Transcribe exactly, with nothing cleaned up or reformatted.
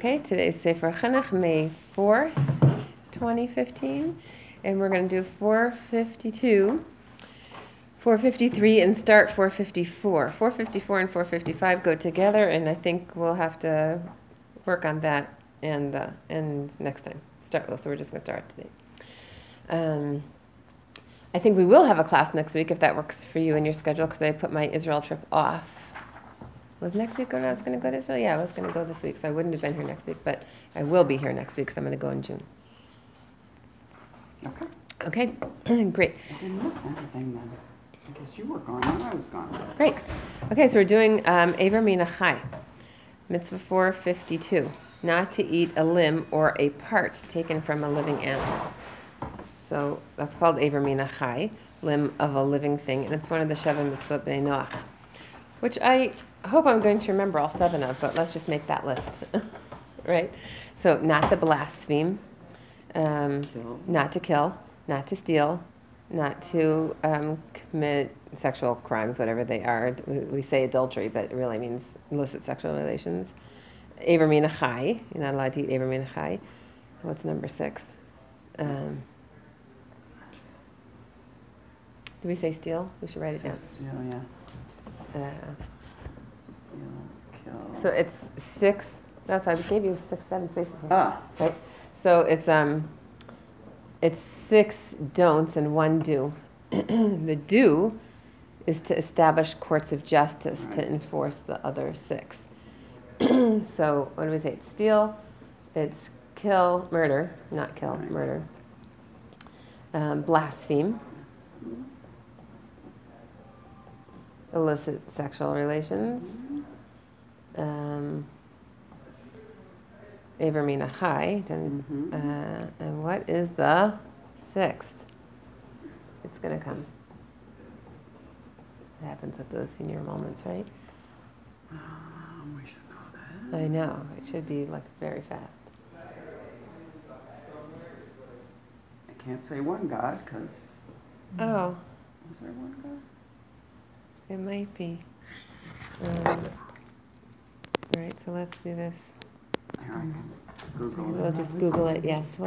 Okay, today's Sefer Chinuch, May fourth, twenty fifteen, and we're going to do four fifty-two, four fifty-three, and start four fifty-four. four fifty-four and four fifty-five go together, and I think we'll have to work on that and uh, and next time. Start. So we're just going to start today. Um, I think we will have a class next week if that works for you and your schedule, because I put my Israel trip off. Was next week when I was going to go to Israel? Yeah, I was going to go this week, so I wouldn't have been here next week, but I will be here next week because I'm going to go in June. Okay. Okay, great. I didn't miss anything then. I guess you were gone and I was gone. Great. Okay, so we're doing um, Aver Mina Chai, Mitzvah four fifty-two, not to eat a limb or a part taken from a living animal. So that's called Aver Mina Chai, limb of a living thing, and it's one of the Sheva Mitzvot Bnei Noach, which I hope I'm going to remember all seven of, but let's just make that list, right? So not to blaspheme, um, not to kill, not to steal, not to um, commit sexual crimes, whatever they are. We say adultery, but it really means illicit sexual relations. Aver Mina Chai, you're not allowed to eat Aver Mina Chai. What's number six? Um, did we say steal? We should write it down. Steal, yeah. Uh, Steal, kill. So it's six. That's why we gave you six, seven spaces here. Ah. Right. So it's um, it's six don'ts and one do. The do is to establish courts of justice Right. to enforce the other six. So what do we say? It's steal, it's kill, murder, not kill, Right. murder. Um, blaspheme. Illicit sexual relations. Um, Aver Mina Chai. Then, Mhm. uh, and what is the sixth? It's going to come. It happens with those senior moments, right? Um, we should know that. I know. It should be like very fast. I can't say one God because. Oh, Is there one God? it might be. Um, right, so let's do this. Here, I can Google it. We'll just Google it, yes.